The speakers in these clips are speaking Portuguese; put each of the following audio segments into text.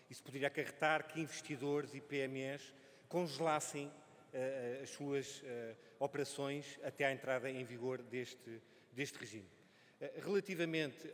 Isso poderia acarretar que investidores e PMEs congelassem as suas operações até à entrada em vigor deste regime. Relativamente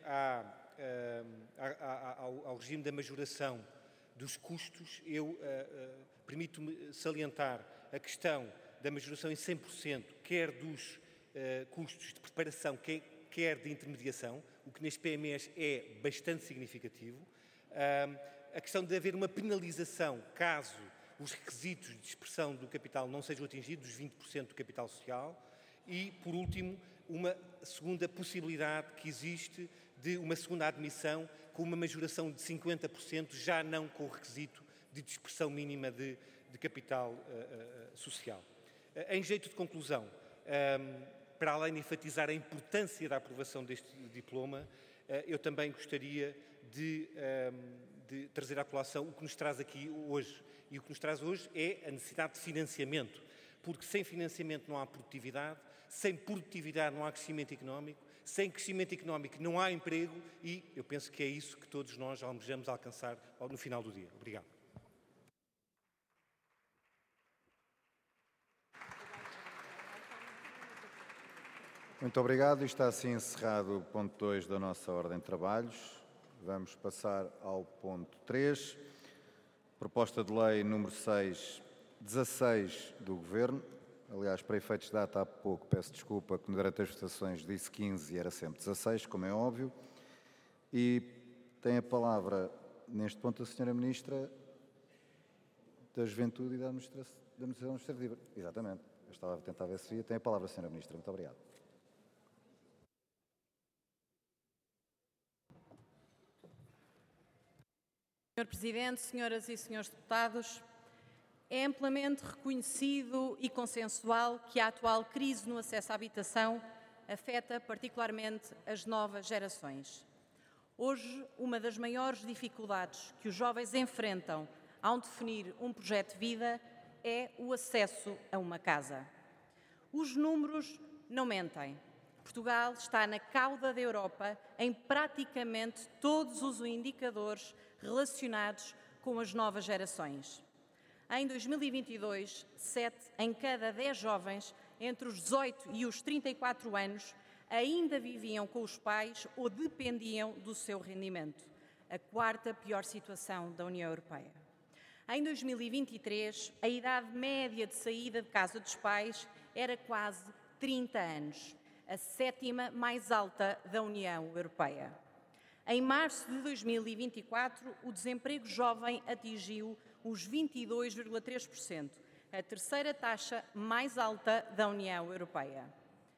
ao regime da majoração dos custos, eu permito-me salientar a questão da majoração em 100%, quer dos custos de preparação, quer de intermediação, o que nas PMEs é bastante significativo. A questão de haver uma penalização caso os requisitos de dispersão do capital não sejam atingidos, dos 20% do capital social. E, por último, uma segunda possibilidade que existe de uma segunda admissão com uma majoração de 50%, já não com o requisito de dispersão mínima de capital social. Em jeito de conclusão, para além de enfatizar a importância da aprovação deste diploma, eu também gostaria de trazer à colação o que nos traz aqui hoje. E o que nos traz hoje é a necessidade de financiamento, porque sem financiamento não há produtividade, sem produtividade não há crescimento económico, sem crescimento económico não há emprego e eu penso que é isso que todos nós almejamos alcançar no final do dia. Obrigado. Muito obrigado. Está assim encerrado o ponto 2 da nossa ordem de trabalhos. Vamos passar ao ponto 3. Proposta de lei número 616 do Governo. Aliás, para efeitos de data, há pouco, peço desculpa, que durante as votações disse 15 e era sempre 16, como é óbvio. E tem a palavra, neste ponto, a Sra. Ministra da Juventude e da Administração Administrativa. Exatamente. Eu estava a tentar ver se via. Tem a palavra, Sra. Ministra. Muito obrigado. Senhor Presidente, senhoras e senhores deputados, é amplamente reconhecido e consensual que a atual crise no acesso à habitação afeta particularmente as novas gerações. Hoje, uma das maiores dificuldades que os jovens enfrentam ao definir um projeto de vida é o acesso a uma casa. Os números não mentem. Portugal está na cauda da Europa em praticamente todos os indicadores relacionados com as novas gerações. Em 2022, 7 em cada 10 jovens entre os 18 e os 34 anos ainda viviam com os pais ou dependiam do seu rendimento, a quarta pior situação da União Europeia. Em 2023, a idade média de saída de casa dos pais era quase 30 anos, a sétima mais alta da União Europeia. Em março de 2024, o desemprego jovem atingiu os 22,3%, a terceira taxa mais alta da União Europeia.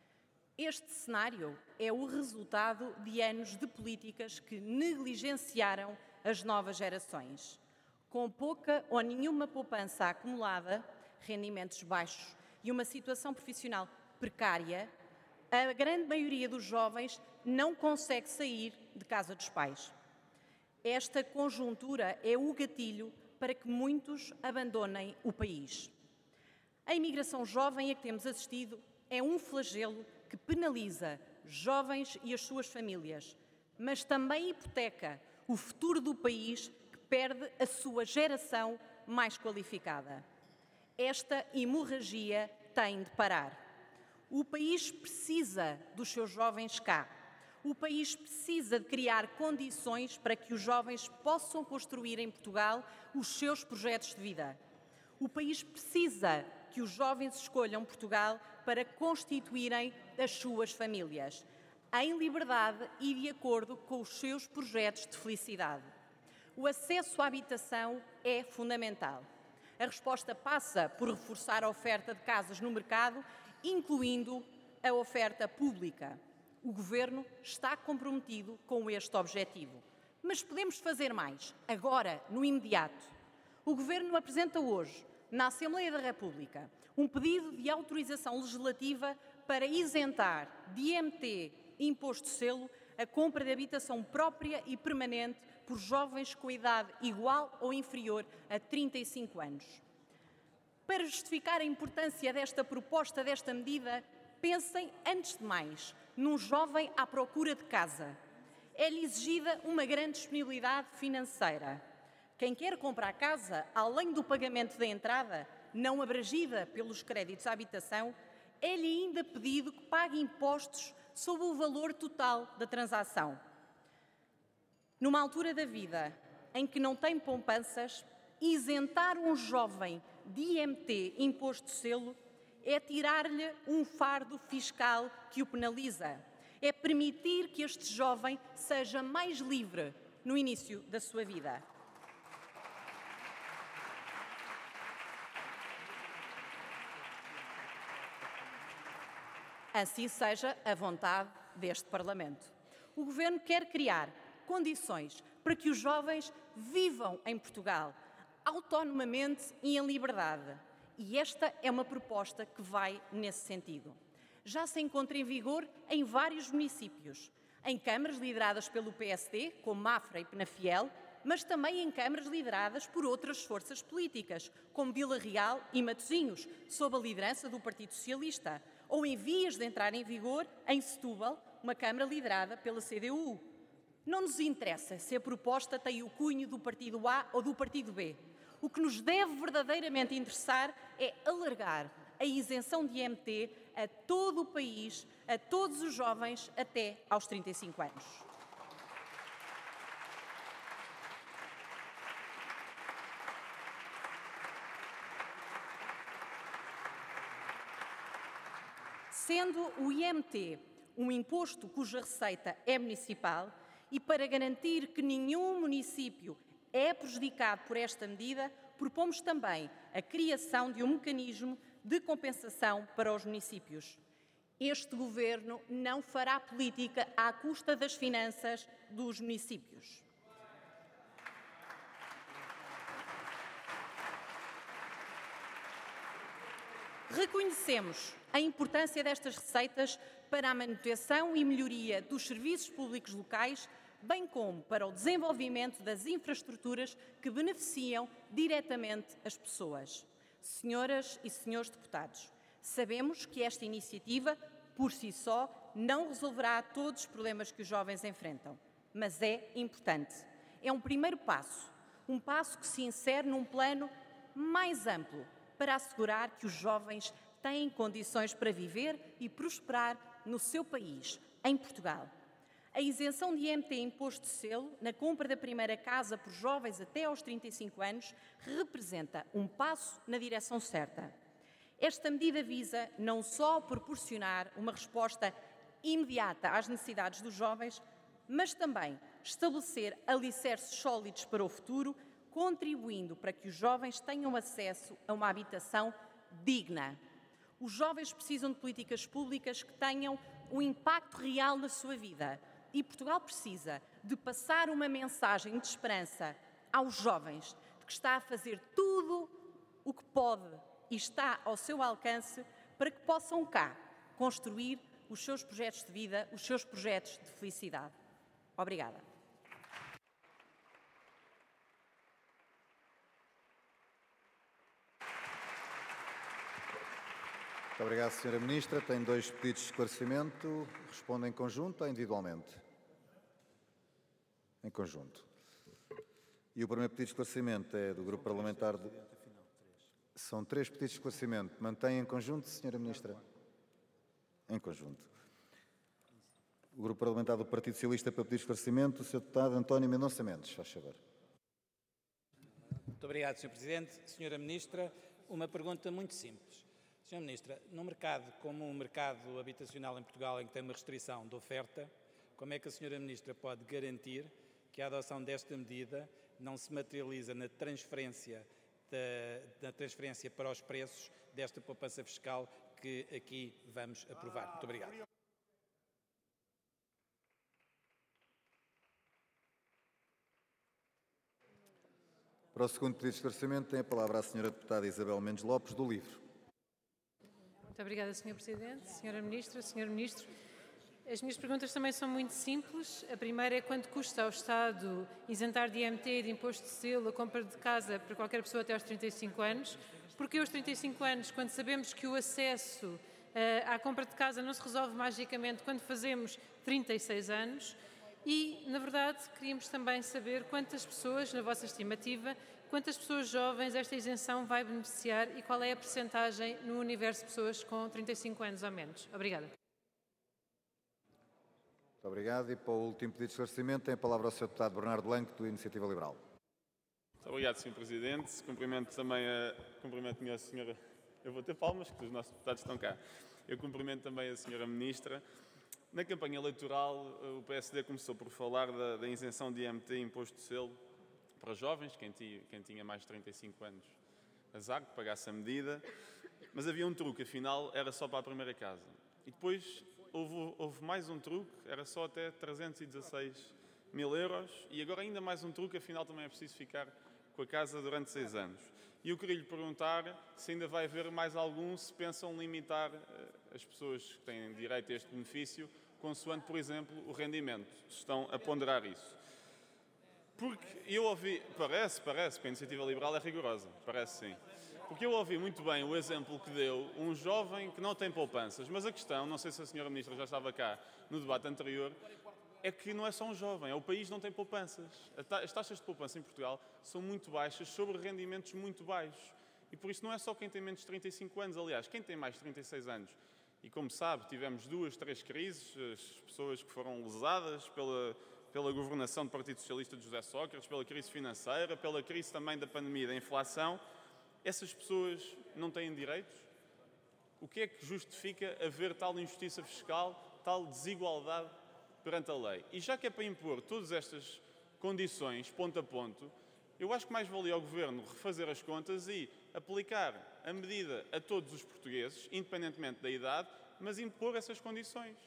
Este cenário é o resultado de anos de políticas que negligenciaram as novas gerações. Com pouca ou nenhuma poupança acumulada, rendimentos baixos e uma situação profissional precária, a grande maioria dos jovens não consegue sair de casa dos pais. Esta conjuntura é o gatilho para que muitos abandonem o país. A imigração jovem a que temos assistido é um flagelo que penaliza jovens e as suas famílias, mas também hipoteca o futuro do país que perde a sua geração mais qualificada. Esta hemorragia tem de parar. O país precisa dos seus jovens cá. O país precisa de criar condições para que os jovens possam construir em Portugal os seus projetos de vida. O país precisa que os jovens escolham Portugal para constituírem as suas famílias, em liberdade e de acordo com os seus projetos de felicidade. O acesso à habitação é fundamental. A resposta passa por reforçar a oferta de casas no mercado, incluindo a oferta pública. O Governo está comprometido com este objetivo. Mas podemos fazer mais, agora, no imediato. O Governo apresenta hoje, na Assembleia da República, um pedido de autorização legislativa para isentar de IMT e imposto de selo a compra de habitação própria e permanente por jovens com idade igual ou inferior a 35 anos. Para justificar a importância desta proposta, desta medida, pensem, antes de mais, num jovem à procura de casa. É-lhe exigida uma grande disponibilidade financeira. Quem quer comprar casa, além do pagamento da entrada, não abrangida pelos créditos à habitação, é-lhe ainda pedido que pague impostos sobre o valor total da transação. Numa altura da vida em que não tem poupanças, isentar um jovem de IMT, imposto de selo, é tirar-lhe um fardo fiscal que o penaliza. É permitir que este jovem seja mais livre no início da sua vida. Assim seja a vontade deste Parlamento. O Governo quer criar condições para que os jovens vivam em Portugal, autonomamente e em liberdade. E esta é uma proposta que vai nesse sentido. Já se encontra em vigor em vários municípios, em câmaras lideradas pelo PSD, como Mafra e Penafiel, mas também em câmaras lideradas por outras forças políticas, como Vila Real e Matosinhos, sob a liderança do Partido Socialista, ou em vias de entrar em vigor em Setúbal, uma câmara liderada pela CDU. Não nos interessa se a proposta tem o cunho do Partido A ou do Partido B. O que nos deve verdadeiramente interessar é alargar a isenção de IMT a todo o país, a todos os jovens até aos 35 anos. Sendo o IMT um imposto cuja receita é municipal e para garantir que nenhum município é prejudicado por esta medida, propomos também a criação de um mecanismo de compensação para os municípios. Este Governo não fará política à custa das finanças dos municípios. Reconhecemos a importância destas receitas para a manutenção e melhoria dos serviços públicos locais, bem como para o desenvolvimento das infraestruturas que beneficiam diretamente as pessoas. Senhoras e senhores deputados, sabemos que esta iniciativa, por si só, não resolverá todos os problemas que os jovens enfrentam, mas é importante. É um primeiro passo, um passo que se insere num plano mais amplo para assegurar que os jovens têm condições para viver e prosperar no seu país, em Portugal. A isenção de IMT imposto de selo na compra da primeira casa por jovens até aos 35 anos representa um passo na direção certa. Esta medida visa não só proporcionar uma resposta imediata às necessidades dos jovens, mas também estabelecer alicerces sólidos para o futuro, contribuindo para que os jovens tenham acesso a uma habitação digna. Os jovens precisam de políticas públicas que tenham um impacto real na sua vida. E Portugal precisa de passar uma mensagem de esperança aos jovens de que está a fazer tudo o que pode e está ao seu alcance para que possam cá construir os seus projetos de vida, os seus projetos de felicidade. Obrigada. Muito obrigado, Sra. Ministra. Tem 2 pedidos de esclarecimento. Responde em conjunto ou individualmente? Em conjunto. E o primeiro pedido de esclarecimento é do Grupo Parlamentar... São 3 pedidos de esclarecimento. Mantém em conjunto, Sra. Ministra? Em conjunto. O Grupo Parlamentar do Partido Socialista para pedir esclarecimento, o Sr. Deputado António Mendonça Mendes. Faz favor. Muito obrigado, Sr. Presidente. Sra. Ministra, uma pergunta muito simples. Sra. Ministra, num mercado como o mercado habitacional em Portugal, em que tem uma restrição de oferta, como é que a Sra. Ministra pode garantir que a adoção desta medida não se materializa na transferência para os preços desta poupança fiscal que aqui vamos aprovar? Muito obrigado. Para o segundo pedido de esclarecimento, tem a palavra a Sra. Deputada Isabel Mendes Lopes, do LIVRE. Muito obrigada, Sr. Presidente, Sra. Ministra, Sr. Ministro. As minhas perguntas também são muito simples. A primeira é quanto custa ao Estado isentar de IMT e de imposto de selo a compra de casa para qualquer pessoa até aos 35 anos. Porque aos 35 anos, quando sabemos que o acesso à compra de casa não se resolve magicamente quando fazemos 36 anos. E, na verdade, queríamos também saber quantas pessoas, na vossa estimativa, quantas pessoas jovens esta isenção vai beneficiar e qual é a percentagem no universo de pessoas com 35 anos ou menos. Obrigada. Muito obrigado. E para o último pedido de esclarecimento, tem a palavra o Sr. Deputado Bernardo Blanco, do Iniciativa Liberal. Muito obrigado, Sr. Presidente. Cumprimento também a senhora... Eu vou ter palmas, que os nossos deputados estão cá. Eu cumprimento também a senhora Ministra. Na campanha eleitoral, o PSD começou por falar da isenção de IMT e imposto de selo para jovens, quem tinha mais de 35 anos, azar, que pagasse a medida. Mas havia um truque, afinal, era só para a primeira casa. E depois houve mais um truque, era só até 316 mil euros. E agora ainda mais um truque, afinal também é preciso ficar com a casa durante 6 anos. E eu queria lhe perguntar se ainda vai haver mais algum, se pensam limitar as pessoas que têm direito a este benefício, consoante, por exemplo, o rendimento. Estão a ponderar isso. Porque eu ouvi... Parece que a Iniciativa Liberal é rigorosa. Parece sim. Porque eu ouvi muito bem o exemplo que deu um jovem que não tem poupanças. Mas a questão, não sei se a senhora Ministra já estava cá no debate anterior, é que não é só um jovem, é o país não tem poupanças. As taxas de poupança em Portugal são muito baixas, sobre rendimentos muito baixos. E por isso não é só quem tem menos de 35 anos, aliás, quem tem mais de 36 anos. E como sabe, tivemos 2, 3 crises, as pessoas que foram lesadas pela governação do Partido Socialista de José Sócrates, pela crise financeira, pela crise também da pandemia e da inflação, essas pessoas não têm direitos? O que é que justifica haver tal injustiça fiscal, tal desigualdade perante a lei? E já que é para impor todas estas condições, ponto a ponto, eu acho que mais valia ao Governo refazer as contas e aplicar a medida a todos os portugueses, independentemente da idade, mas impor essas condições.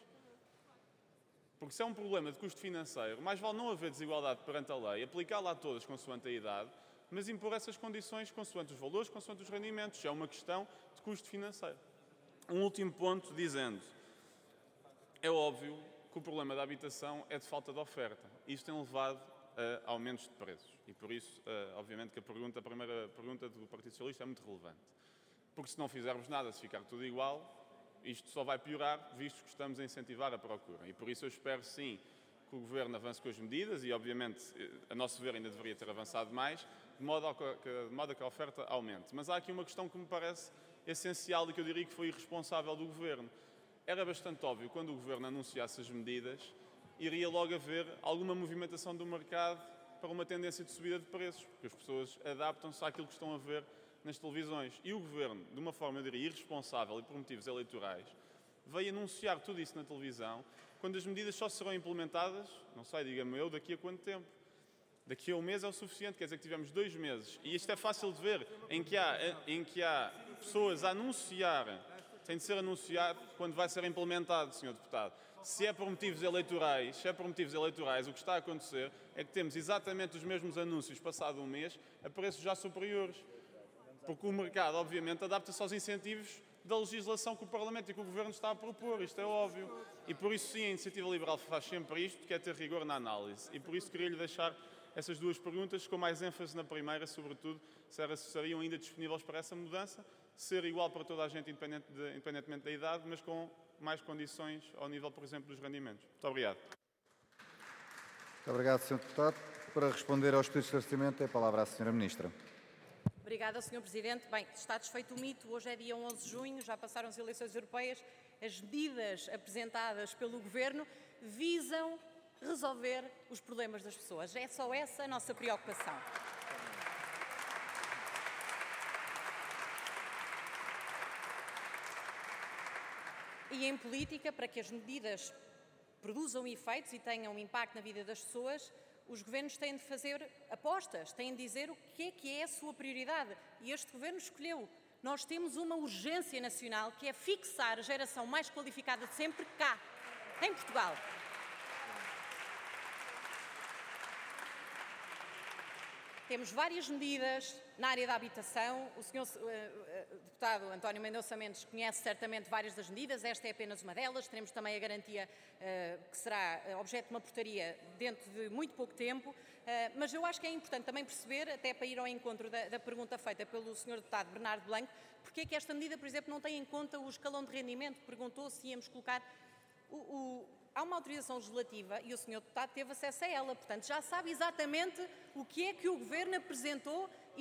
Porque se é um problema de custo financeiro, mais vale não haver desigualdade perante a lei, aplicá-la a todas consoante a idade, mas impor essas condições consoante os valores, consoante os rendimentos. É uma questão de custo financeiro. Um último ponto, dizendo, é óbvio que o problema da habitação é de falta de oferta. Isto tem levado a aumentos de preços. E por isso, obviamente, que a primeira pergunta do Partido Socialista é muito relevante. Porque se não fizermos nada, se ficar tudo igual, isto só vai piorar, visto que estamos a incentivar a procura. E por isso eu espero, sim, que o Governo avance com as medidas e, obviamente, a nosso ver ainda deveria ter avançado mais, de modo a que a oferta aumente. Mas há aqui uma questão que me parece essencial e que eu diria que foi irresponsável do Governo. Era bastante óbvio, quando o Governo anunciasse as medidas, iria logo haver alguma movimentação do mercado para uma tendência de subida de preços, porque as pessoas adaptam-se àquilo que estão a ver nas televisões. E o Governo, de uma forma, eu diria, irresponsável e por motivos eleitorais, veio anunciar tudo isso na televisão, quando as medidas só serão implementadas, não sei, diga-me eu, daqui a quanto tempo? Daqui a um mês é o suficiente, quer dizer que tivemos 2 meses. E isto é fácil de ver, em que há pessoas a anunciarem, tem de ser anunciado quando vai ser implementado, Sr. Deputado. Se é por motivos eleitorais, o que está a acontecer é que temos exatamente os mesmos anúncios passado um mês a preços já superiores. Porque o mercado, obviamente, adapta-se aos incentivos da legislação que o Parlamento e que o Governo está a propor, isto é óbvio. E por isso sim, a Iniciativa Liberal faz sempre isto, que é ter rigor na análise. E por isso queria-lhe deixar essas 2 perguntas, com mais ênfase na primeira, sobretudo, se estariam ainda disponíveis para essa mudança, ser igual para toda a gente, independentemente da idade, mas com mais condições ao nível, por exemplo, dos rendimentos. Muito obrigado. Muito obrigado, Sr. Deputado. Para responder aos pedidos de esclarecimento, tem a palavra a Sra. Ministra. Obrigada, Sr. Presidente. Bem, está desfeito o mito. Hoje é dia 11 de junho, já passaram as eleições europeias. As medidas apresentadas pelo Governo visam resolver os problemas das pessoas. É só essa a nossa preocupação. E em política, para que as medidas produzam efeitos e tenham um impacto na vida das pessoas, os governos têm de fazer apostas, têm de dizer o que é a sua prioridade. E este governo escolheu. Nós temos uma urgência nacional, que é fixar a geração mais qualificada de sempre cá, em Portugal. Temos várias medidas na área da habitação. O Sr. Deputado António Mendonça Mendes conhece certamente várias das medidas. Esta é apenas uma delas. Teremos também a garantia que será objeto de uma portaria dentro de muito pouco tempo. Mas eu acho que é importante também perceber, até para ir ao encontro da pergunta feita pelo Sr. Deputado Bernardo Blanco, porque é que esta medida, por exemplo, não tem em conta o escalão de rendimento. Perguntou se íamos colocar... há uma autorização legislativa e o Sr. Deputado teve acesso a ela, portanto já sabe exatamente o que é que o Governo apresentou